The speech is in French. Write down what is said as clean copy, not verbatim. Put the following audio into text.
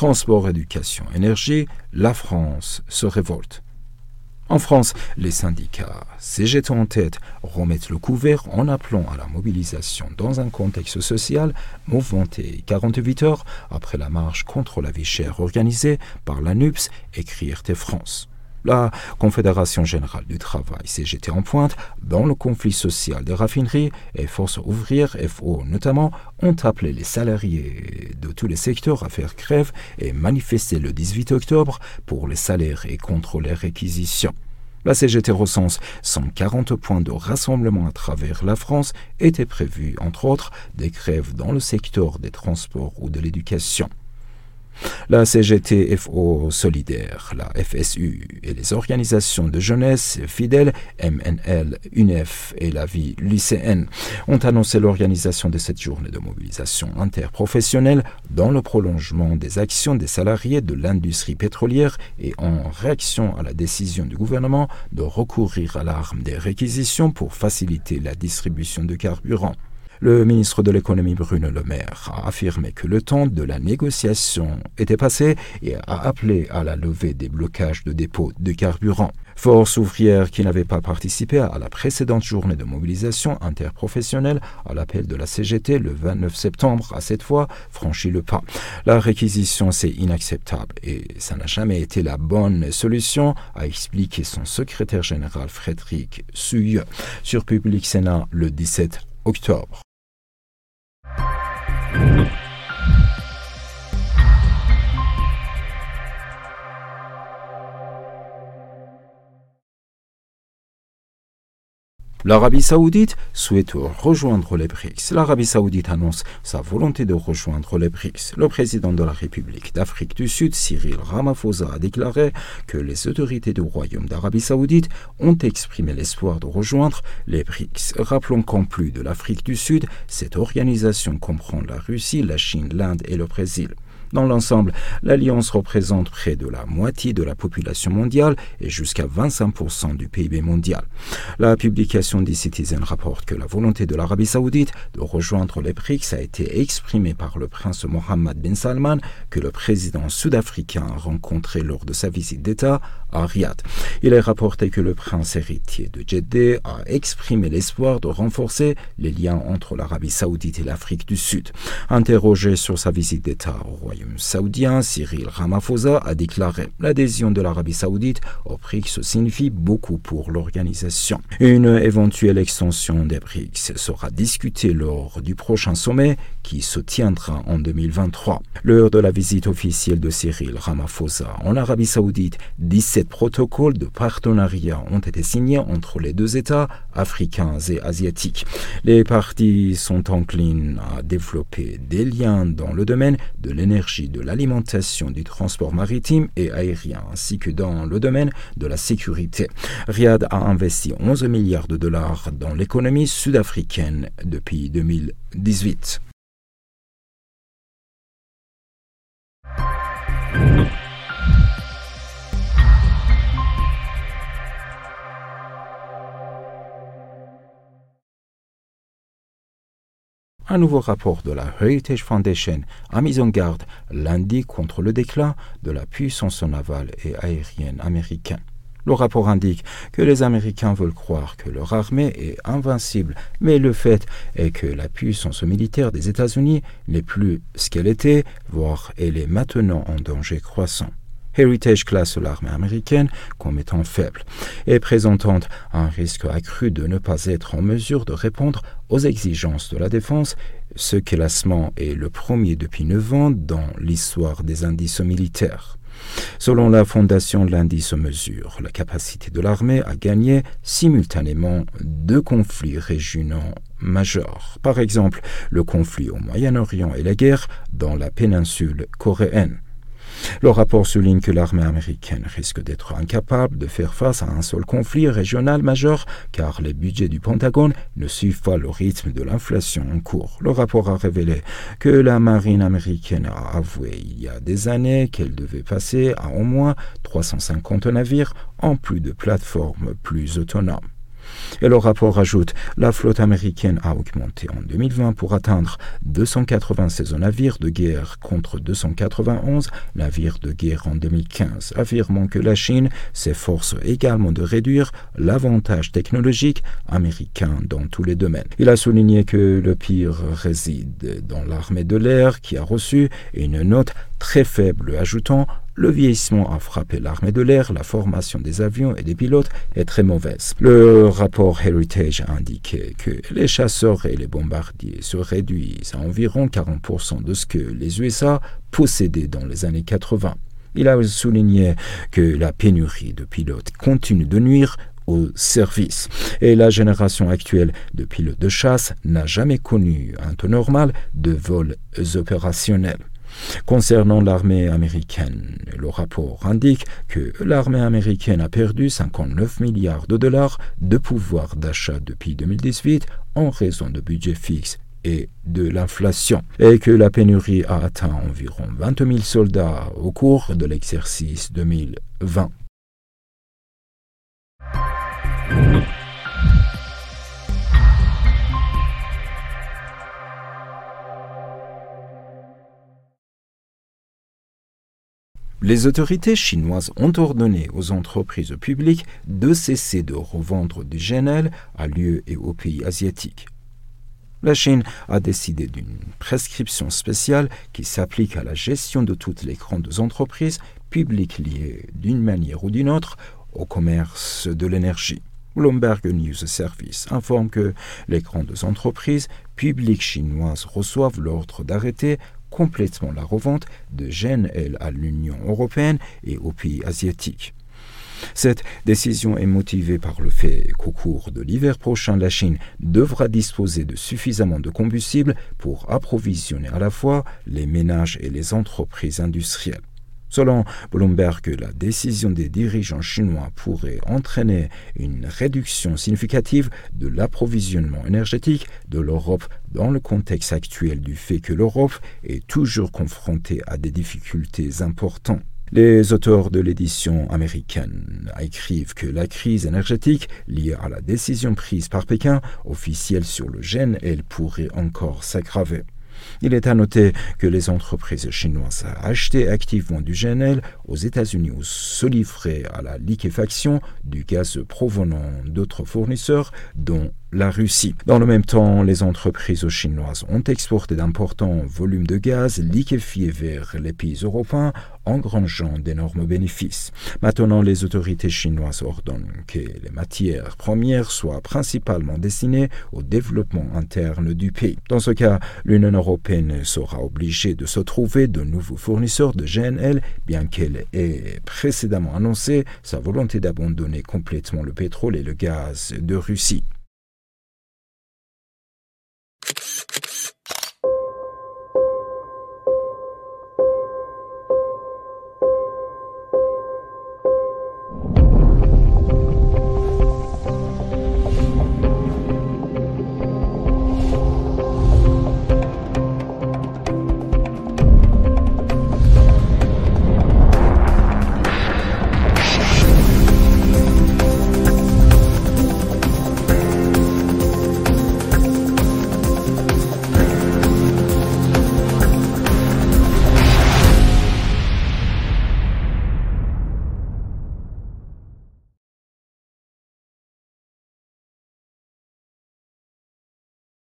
Transport, éducation, énergie, la France se révolte. En France, les syndicats, CGT en tête, remettent le couvert en appelant à la mobilisation dans un contexte social mouvementé 48 heures après la marche contre la vie chère organisée par l'ANUPS et CRIRT France. La Confédération Générale du Travail, CGT en pointe, dans le conflit social des raffineries et Force ouvrière, FO notamment, ont appelé les salariés de tous les secteurs à faire grève et manifester le 18 octobre pour les salaires et contre les réquisitions. La CGT recense 140 points de rassemblement à travers la France. Étaient prévus, entre autres, des grèves dans le secteur des transports ou de l'éducation. La CGT FO Solidaire, la FSU et les organisations de jeunesse fidèles, MNL, UNEF et la vie lycéenne, ont annoncé l'organisation de cette journée de mobilisation interprofessionnelle dans le prolongement des actions des salariés de l'industrie pétrolière et en réaction à la décision du gouvernement de recourir à l'arme des réquisitions pour faciliter la distribution de carburant. Le ministre de l'économie Bruno Le Maire a affirmé que le temps de la négociation était passé et a appelé à la levée des blocages de dépôts de carburant. Force ouvrière, qui n'avait pas participé à la précédente journée de mobilisation interprofessionnelle à l'appel de la CGT le 29 septembre, a cette fois franchi le pas. La réquisition, c'est inacceptable et ça n'a jamais été la bonne solution, a expliqué son secrétaire général Frédéric Souilleux sur Public Sénat le 17 octobre. L'Arabie Saoudite souhaite rejoindre les BRICS. L'Arabie Saoudite annonce sa volonté de rejoindre les BRICS. Le président de la République d'Afrique du Sud, Cyril Ramaphosa, a déclaré que les autorités du Royaume d'Arabie Saoudite ont exprimé l'espoir de rejoindre les BRICS. Rappelons qu'en plus de l'Afrique du Sud, cette organisation comprend la Russie, la Chine, l'Inde et le Brésil. Dans l'ensemble, l'Alliance représente près de la moitié de la population mondiale et jusqu'à 25% du PIB mondial. La publication d'e-Citizen rapporte que la volonté de l'Arabie Saoudite de rejoindre les BRICS a été exprimée par le prince Mohammed bin Salman, que le président sud-africain a rencontré lors de sa visite d'État à Riyad. Il est rapporté que le prince héritier de Jeddah a exprimé l'espoir de renforcer les liens entre l'Arabie Saoudite et l'Afrique du Sud. Interrogé sur sa visite d'État au Royaume saoudien, Cyril Ramaphosa a déclaré « L'adhésion de l'Arabie Saoudite au BRICS signifie beaucoup pour l'organisation. Une éventuelle extension des BRICS sera discutée lors du prochain sommet qui se tiendra en 2023. » Lors de la visite officielle de Cyril Ramaphosa en Arabie Saoudite, 17 protocoles de partenariat ont été signés entre les deux États africains et asiatiques. Les parties sont enclines à développer des liens dans le domaine de l'énergie, de l'alimentation, du transport maritime et aérien, ainsi que dans le domaine de la sécurité. Riyad a investi 11 milliards de dollars dans l'économie sud-africaine depuis 2018. Un nouveau rapport de la Heritage Foundation a mis en garde lundi contre le déclin de la puissance navale et aérienne américaine. Le rapport indique que les Américains veulent croire que leur armée est invincible, mais le fait est que la puissance militaire des États-Unis n'est plus ce qu'elle était, voire elle est maintenant en danger croissant. Heritage classe l'armée américaine comme étant faible et présentant un risque accru de ne pas être en mesure de répondre aux exigences de la défense. Ce classement est le premier depuis 9 ans dans l'histoire des indices militaires. Selon la Fondation, l'indice mesure la capacité de l'armée à gagner simultanément 2 conflits régionaux majeurs. Par exemple, le conflit au Moyen-Orient et la guerre dans la péninsule coréenne. Le rapport souligne que l'armée américaine risque d'être incapable de faire face à un seul conflit régional majeur car les budgets du Pentagone ne suivent pas le rythme de l'inflation en cours. Le rapport a révélé que la marine américaine a avoué il y a des années qu'elle devait passer à au moins 350 navires en plus de plateformes plus autonomes. Et le rapport ajoute, la flotte américaine a augmenté en 2020 pour atteindre 296 navires de guerre contre 291 navires de guerre en 2015, affirmant que la Chine s'efforce également de réduire l'avantage technologique américain dans tous les domaines. Il a souligné que le pire réside dans l'armée de l'air qui a reçu une note très faible, ajoutant « Le vieillissement a frappé l'armée de l'air, la formation des avions et des pilotes est très mauvaise ». Le rapport Heritage a indiqué que les chasseurs et les bombardiers se réduisent à environ 40% de ce que les USA possédaient dans les années 80. Il a souligné que la pénurie de pilotes continue de nuire au service. Et la génération actuelle de pilotes de chasse n'a jamais connu un taux normal de vols opérationnels. Concernant l'armée américaine, le rapport indique que l'armée américaine a perdu 59 milliards de dollars de pouvoir d'achat depuis 2018 en raison de budget fixe et de l'inflation, et que la pénurie a atteint environ 20 000 soldats au cours de l'exercice 2020. Les autorités chinoises ont ordonné aux entreprises publiques de cesser de revendre du GNL à l'UE et aux pays asiatiques. La Chine a décidé d'une prescription spéciale qui s'applique à la gestion de toutes les grandes entreprises publiques liées d'une manière ou d'une autre au commerce de l'énergie. Bloomberg News Service informe que les grandes entreprises publiques chinoises reçoivent l'ordre d'arrêter complètement la revente de GNL à l'Union européenne et aux pays asiatiques. Cette décision est motivée par le fait qu'au cours de l'hiver prochain, la Chine devra disposer de suffisamment de combustible pour approvisionner à la fois les ménages et les entreprises industrielles. Selon Bloomberg, la décision des dirigeants chinois pourrait entraîner une réduction significative de l'approvisionnement énergétique de l'Europe dans le contexte actuel du fait que l'Europe est toujours confrontée à des difficultés importantes. Les auteurs de l'édition américaine écrivent que la crise énergétique liée à la décision prise par Pékin, officielle sur le GNL, pourrait encore s'aggraver. Il est à noter que les entreprises chinoises achetaient activement du GNL aux États-Unis ou se livraient à la liquéfaction du gaz provenant d'autres fournisseurs, dont la Russie. Dans le même temps, les entreprises chinoises ont exporté d'importants volumes de gaz liquéfié vers les pays européens, engrangeant d'énormes bénéfices. Maintenant, les autorités chinoises ordonnent que les matières premières soient principalement destinées au développement interne du pays. Dans ce cas, l'Union européenne sera obligée de se trouver de nouveaux fournisseurs de GNL, bien qu'elle ait précédemment annoncé sa volonté d'abandonner complètement le pétrole et le gaz de Russie.